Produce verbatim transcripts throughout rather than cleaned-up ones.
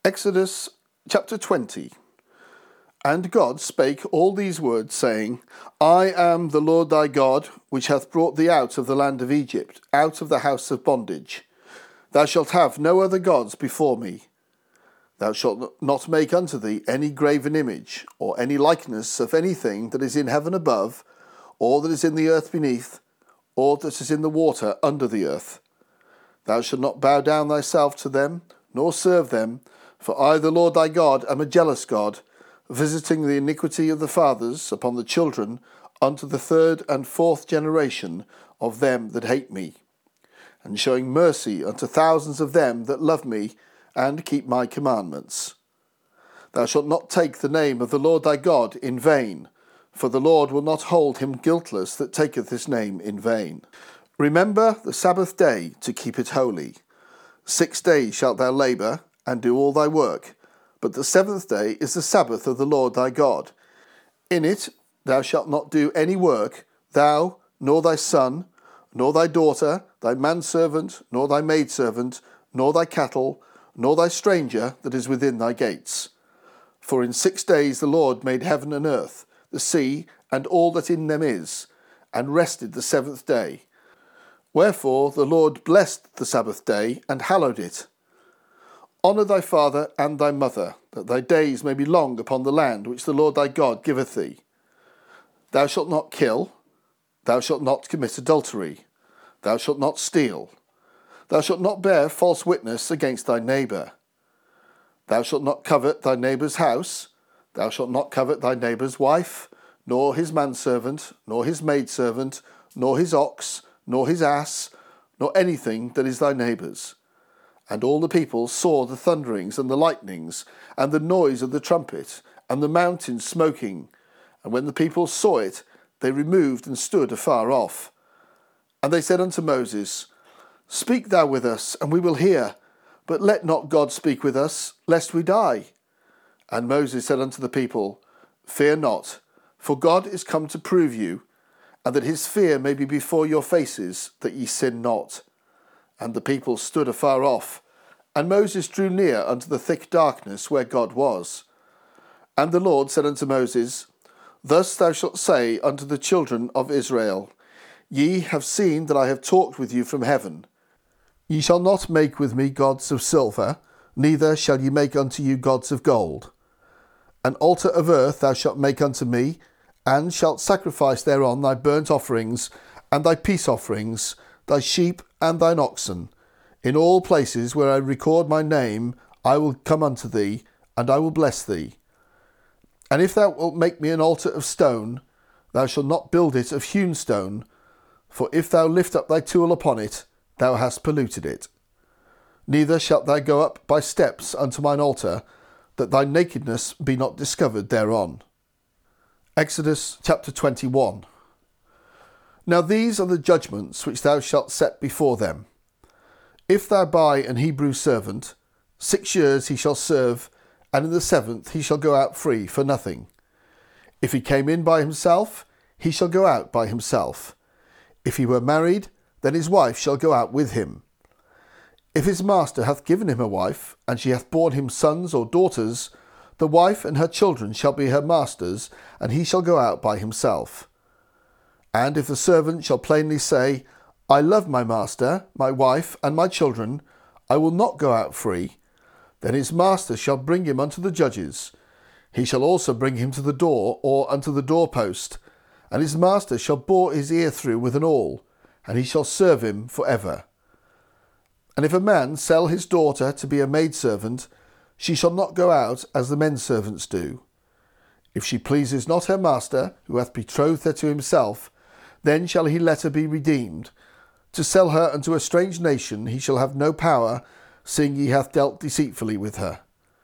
Exodus chapter twenty. And God spake all these words, saying, I am the Lord thy God, which hath brought thee out of the land of Egypt, out of the house of bondage. Thou shalt have no other gods before me. Thou shalt not make unto thee any graven image, or any likeness of anything that is in heaven above, or that is in the earth beneath, or that is in the water under the earth. Thou shalt not bow down thyself to them, nor serve them, for I, the Lord thy God, am a jealous God, visiting the iniquity of the fathers upon the children unto the third and fourth generation of them that hate me, and showing mercy unto thousands of them that love me and keep my commandments. Thou shalt not take the name of the Lord thy God in vain, for the Lord will not hold him guiltless that taketh his name in vain. Remember the Sabbath day to keep it holy. Six days shalt thou labour, and do all thy work, but the seventh day is the Sabbath of the Lord thy God. In it thou shalt not do any work, thou, nor thy son, nor thy daughter, thy manservant, nor thy maidservant, nor thy cattle, nor thy stranger that is within thy gates. For in six days the Lord made heaven and earth, the sea, and all that in them is, and rested the seventh day. Wherefore the Lord blessed the Sabbath day, and hallowed it. Honour thy father and thy mother, that thy days may be long upon the land which the Lord thy God giveth thee. Thou shalt not kill. Thou shalt not commit adultery. Thou shalt not steal. Thou shalt not bear false witness against thy neighbour. Thou shalt not covet thy neighbour's house. Thou shalt not covet thy neighbour's wife, nor his manservant, nor his maidservant, nor his ox, nor his ass, nor anything that is thy neighbour's. And all the people saw the thunderings and the lightnings, and the noise of the trumpet, and the mountain smoking. And when the people saw it, they removed and stood afar off. And they said unto Moses, Speak thou with us, and we will hear, but let not God speak with us, lest we die. And Moses said unto the people, Fear not, for God is come to prove you, and that his fear may be before your faces, that ye sin not. And the people stood afar off, and Moses drew near unto the thick darkness where God was. And the Lord said unto Moses, Thus thou shalt say unto the children of Israel, Ye have seen that I have talked with you from heaven. Ye shall not make with me gods of silver, neither shall ye make unto you gods of gold. An altar of earth thou shalt make unto me, and shalt sacrifice thereon thy burnt offerings, and thy peace offerings, thy sheep and thine oxen. In all places where I record my name, I will come unto thee, and I will bless thee. And if thou wilt make me an altar of stone, thou shalt not build it of hewn stone, for if thou lift up thy tool upon it, thou hast polluted it. Neither shalt thou go up by steps unto mine altar, that thy nakedness be not discovered thereon. Exodus chapter twenty-one. Now these are the judgments which thou shalt set before them. If thou buy an Hebrew servant, six years he shall serve, and in the seventh he shall go out free for nothing. If he came in by himself, he shall go out by himself. If he were married, then his wife shall go out with him. If his master hath given him a wife, and she hath borne him sons or daughters, the wife and her children shall be her master's, and he shall go out by himself. And if the servant shall plainly say, I love my master, my wife, and my children, I will not go out free, then his master shall bring him unto the judges. He shall also bring him to the door, or unto the doorpost, and his master shall bore his ear through with an awl, and he shall serve him for ever. And if a man sell his daughter to be a maidservant, she shall not go out as the men servants do. If she pleases not her master, who hath betrothed her to himself, then shall he let her be redeemed. To sell her unto a strange nation he shall have no power, seeing he hath dealt deceitfully with her.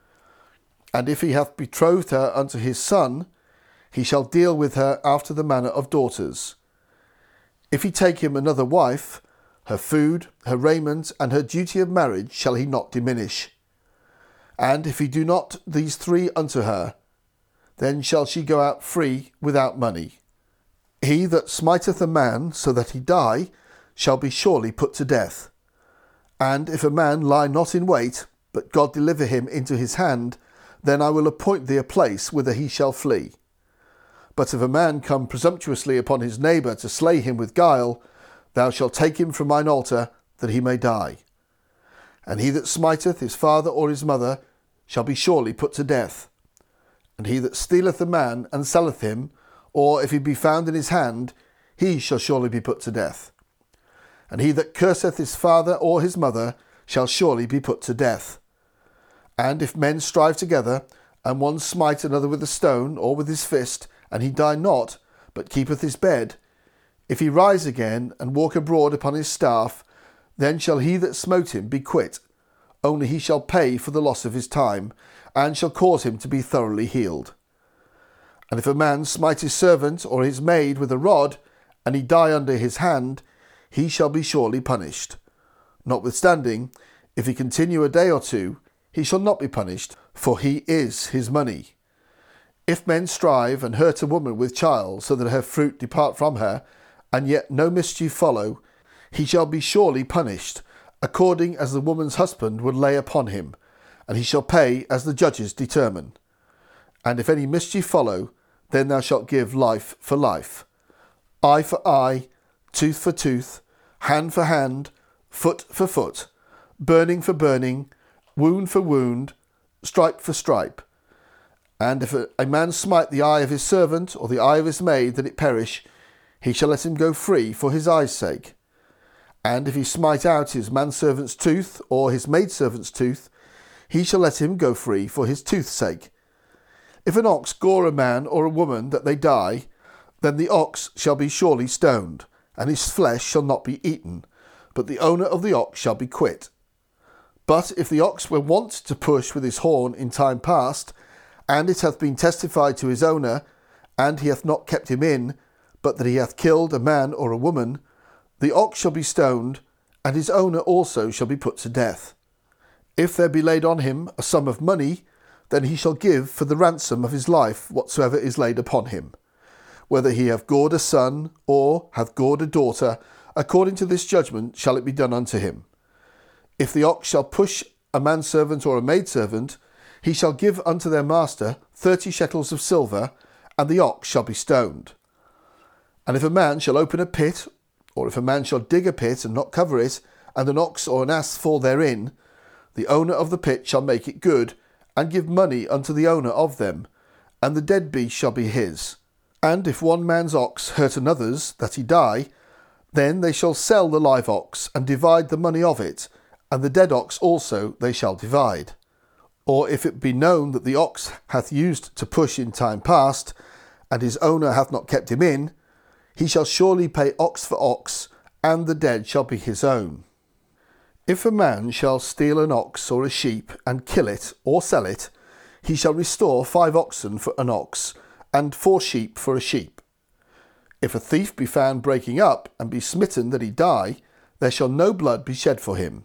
And if he hath betrothed her unto his son, he shall deal with her after the manner of daughters. If he take him another wife, her food, her raiment, and her duty of marriage shall he not diminish. And if he do not these three unto her, then shall she go out free without money. He that smiteth a man so that he die shall be surely put to death. And if a man lie not in wait, but God deliver him into his hand, then I will appoint thee a place whither he shall flee. But if a man come presumptuously upon his neighbour to slay him with guile, thou shalt take him from mine altar, that he may die. And he that smiteth his father or his mother shall be surely put to death. And he that stealeth a man and selleth him, or if he be found in his hand, he shall surely be put to death. And he that curseth his father or his mother shall surely be put to death. And if men strive together, and one smite another with a stone or with his fist, and he die not, but keepeth his bed, if he rise again and walk abroad upon his staff, then shall he that smote him be quit, only he shall pay for the loss of his time, and shall cause him to be thoroughly healed. And if a man smite his servant or his maid with a rod, and he die under his hand, he shall be surely punished. Notwithstanding, if he continue a day or two, he shall not be punished, for he is his money. If men strive and hurt a woman with child, so that her fruit depart from her, and yet no mischief follow, he shall be surely punished, according as the woman's husband would lay upon him, and he shall pay as the judges determine. And if any mischief follow, then thou shalt give life for life, eye for eye, tooth for tooth, hand for hand, foot for foot, burning for burning, wound for wound, stripe for stripe. And if a, a man smite the eye of his servant or the eye of his maid, that it perish, he shall let him go free for his eye's sake. And if he smite out his manservant's tooth or his maidservant's tooth, he shall let him go free for his tooth's sake. If an ox gore a man or a woman that they die, then the ox shall be surely stoned, and his flesh shall not be eaten, but the owner of the ox shall be quit. But if the ox were wont to push with his horn in time past, and it hath been testified to his owner, and he hath not kept him in, but that he hath killed a man or a woman, the ox shall be stoned, and his owner also shall be put to death. If there be laid on him a sum of money, then he shall give for the ransom of his life whatsoever is laid upon him, whether he have gored a son, or hath gored a daughter, according to this judgment shall it be done unto him. If the ox shall push a manservant or a maidservant, he shall give unto their master thirty shekels of silver, and the ox shall be stoned. And if a man shall open a pit, or if a man shall dig a pit and not cover it, and an ox or an ass fall therein, the owner of the pit shall make it good, and give money unto the owner of them, and the dead beast shall be his. And if one man's ox hurt another's, that he die, then they shall sell the live ox, and divide the money of it, and the dead ox also they shall divide. Or if it be known that the ox hath used to push in time past, and his owner hath not kept him in, he shall surely pay ox for ox, and the dead shall be his own. If a man shall steal an ox or a sheep, and kill it, or sell it, he shall restore five oxen for an ox, and four sheep for a sheep. If a thief be found breaking up, and be smitten that he die, there shall no blood be shed for him.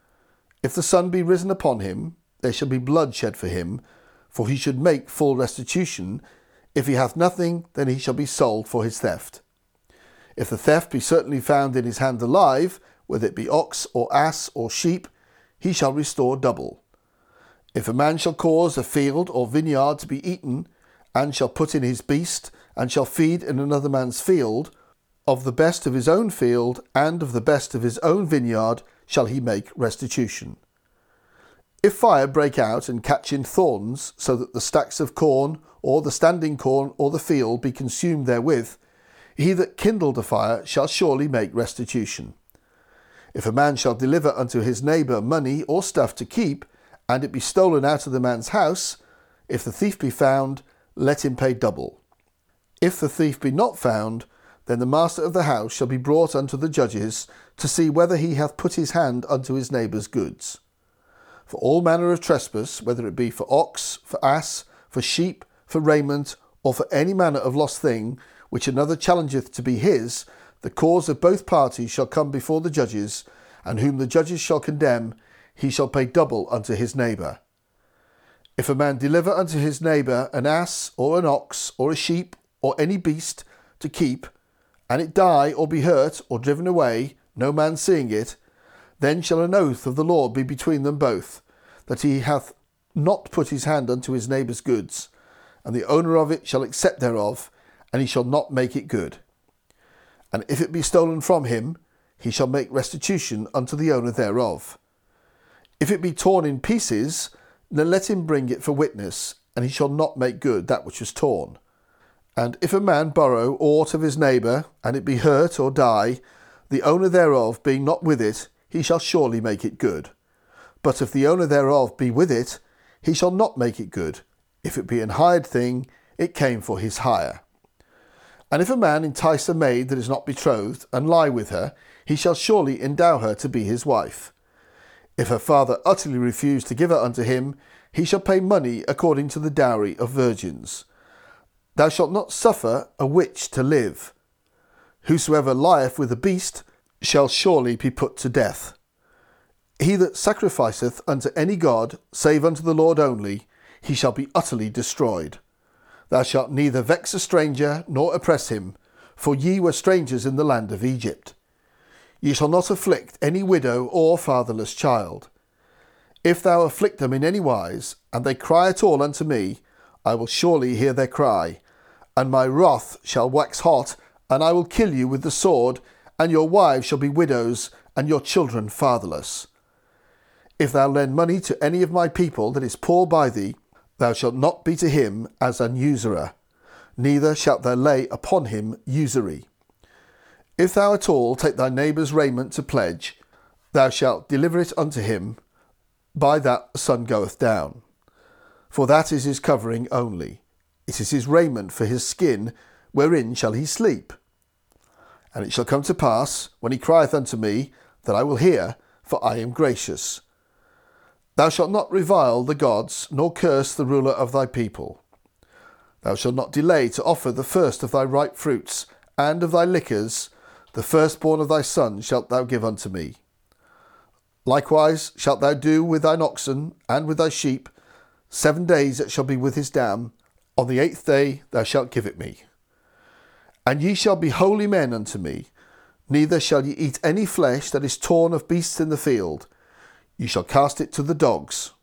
If the sun be risen upon him, there shall be blood shed for him, for he should make full restitution. If he hath nothing, then he shall be sold for his theft. If the theft be certainly found in his hand alive, whether it be ox or ass or sheep, he shall restore double. If a man shall cause a field or vineyard to be eaten, and shall put in his beast, and shall feed in another man's field, of the best of his own field and of the best of his own vineyard shall he make restitution. If fire break out and catch in thorns, so that the stacks of corn, or the standing corn, or the field be consumed therewith, he that kindled the fire shall surely make restitution. If a man shall deliver unto his neighbour money or stuff to keep, and it be stolen out of the man's house, if the thief be found, let him pay double. If the thief be not found, then the master of the house shall be brought unto the judges, to see whether he hath put his hand unto his neighbour's goods. For all manner of trespass, whether it be for ox, for ass, for sheep, for raiment, or for any manner of lost thing, which another challengeth to be his, the cause of both parties shall come before the judges, and whom the judges shall condemn, he shall pay double unto his neighbour. If a man deliver unto his neighbour an ass, or an ox, or a sheep, or any beast, to keep, and it die, or be hurt, or driven away, no man seeing it, then shall an oath of the Lord be between them both, that he hath not put his hand unto his neighbour's goods, and the owner of it shall accept thereof, and he shall not make it good. And if it be stolen from him, he shall make restitution unto the owner thereof. If it be torn in pieces, then let him bring it for witness, and he shall not make good that which is torn. And if a man borrow aught of his neighbour, and it be hurt or die, the owner thereof being not with it, he shall surely make it good. But if the owner thereof be with it, he shall not make it good. If it be an hired thing, it came for his hire. And if a man entice a maid that is not betrothed, and lie with her, he shall surely endow her to be his wife. If her father utterly refuse to give her unto him, he shall pay money according to the dowry of virgins. Thou shalt not suffer a witch to live. Whosoever lieth with a beast shall surely be put to death. He that sacrificeth unto any god, save unto the Lord only, he shall be utterly destroyed. Thou shalt neither vex a stranger, nor oppress him, for ye were strangers in the land of Egypt. Ye shall not afflict any widow or fatherless child. If thou afflict them in any wise, and they cry at all unto me, I will surely hear their cry, and my wrath shall wax hot, and I will kill you with the sword, and your wives shall be widows, and your children fatherless. If thou lend money to any of my people that is poor by thee, thou shalt not be to him as an usurer, neither shalt thou lay upon him usury. If thou at all take thy neighbour's raiment to pledge, thou shalt deliver it unto him by that the sun goeth down. For that is his covering only. It is his raiment for his skin, wherein shall he sleep? And it shall come to pass, when he crieth unto me, that I will hear, for I am gracious. Thou shalt not revile the gods, nor curse the ruler of thy people. Thou shalt not delay to offer the first of thy ripe fruits, and of thy liquors, the firstborn of thy sons shalt thou give unto me. Likewise shalt thou do with thine oxen, and with thy sheep. Seven days it shall be with his dam. On the eighth day thou shalt give it me. And ye shall be holy men unto me. Neither shall ye eat any flesh that is torn of beasts in the field. Ye shall cast it to the dogs.